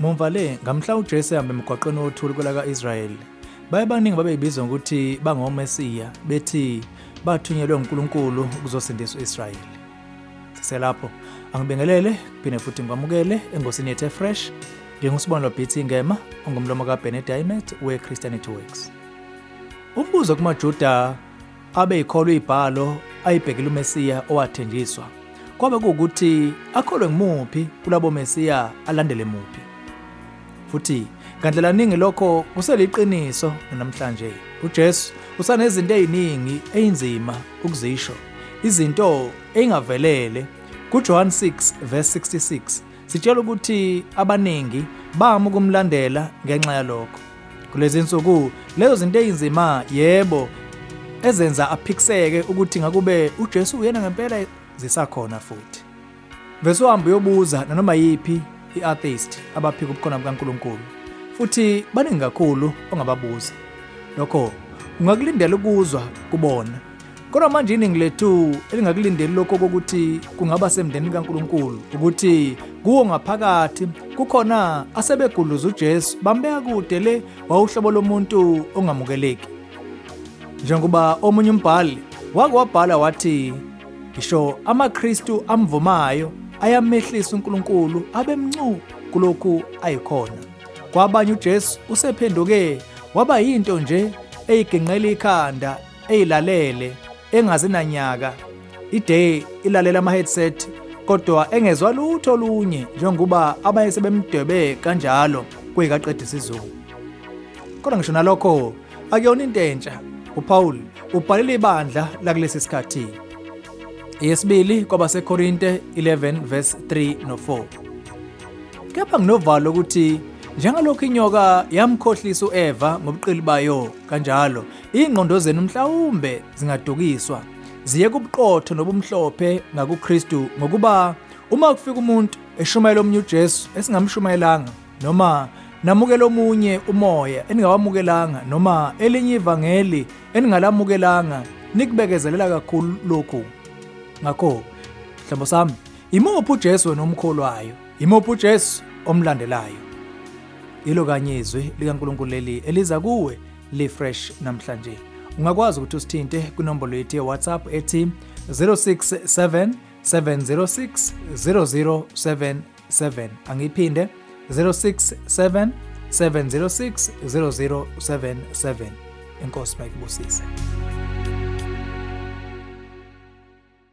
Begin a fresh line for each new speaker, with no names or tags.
Mumva le ngamhla uJesu ehamba emgwaqweni wothuli kwelaka Israyeli. Bayebaningi babeyibizwa ukuthi bangomesiya bethi bathunyelwe uNkulunkulu ukuzosindisa uIsrayeli. Siselapho angibingelele kuphinde futhi ngikwamukele engosini yethu fresh ngingusibonelo BT Ngema ongumlomo kaBennett Diamond weChristianity Works. Umbuzo kumaJuda abeyikholwa izibhalo ayibhekile uMesiya owathenjiswa kwabe kuukuthi akholwe ngimuphi kulabo Mesiya alandele muphi. Futhi ngandlela ningi lokho kuseliqiniso namhlanje. uJesu usanezinto eziningi einzima ukuzisho, izinto engavelele. kuJohn 6:66 sitshela ukuthi abaningi bama ukumlandela ngenxa yalokho. Kulezi insuku lezo zinto ezinzima yebo ezenza aphikiseke ukuthi ngakube uJesu uyena ngempela zisakhona futhi. Bese uhamba uyobuza nanoma yipi i-atheist abaphika ubukhona bukaNkulunkulu. Futhi baningi kakhulu ongababuza. Lokho ungakulindela ukuzwa kubona. Kodwa manje iningi lethu elingakulindeli lokho ukuthi kungaba semndeni kaNkulunkulu ukuthi kuwo ngaphakathi kukhona asebegudluza uJesu bambeka kude le wawuhlobo lomuntu ongamukeleki. Njengoba omunye umbhali wabhala wathi isho amaKristu amvumayo ayamehlisa uNkulunkulu abemncu kulokhu ayikhona. Kwabanye uJesu usephenduke waba yinto nje eyigenqela ikhanda eyilalele engazinanyaka ide ilalela ama-headset kodwa engezwa lutho olunye njengoba abayese bemdwebe kanjalo kuyikaqeda isizungu. Kodwa ngisho nalokho akuyona into entsha. uPaul ubhalile ibandla lakulesi sikhathi. Yesibili kwabaseKorinte 11:3-4. Kepha nginovalo ukuthi njengalokho inyoka yamkhohlisa uEva ngobuqili bayo kanjalo ingqondo zenu mhlawumbe zingadukiswa ziye kubuqotho nobumhlophe ngakuKristu ngokuba uma kufika umuntu eshumayela omunye uJesu esingamshumayelanga noma namukela omunye umoya eningawamukelanga noma elinye ivangeli eningalamukelanga nikubekezelela kakhulu lokhu. Ngakho mhlobo sami, imuphi uJesu wena omkholwayo? Imuphi uJesu omlandelayo? Yilo kanye izwi likaNkulunkulu leli eliza kuwe li-fresh namhlanje. Ungakwazi ukuthi usithinte kwinombolo yethu yeWhatsApp ethi 067 706 0077. Angiphinde 067 706 0077. Enkosi bayikubusise.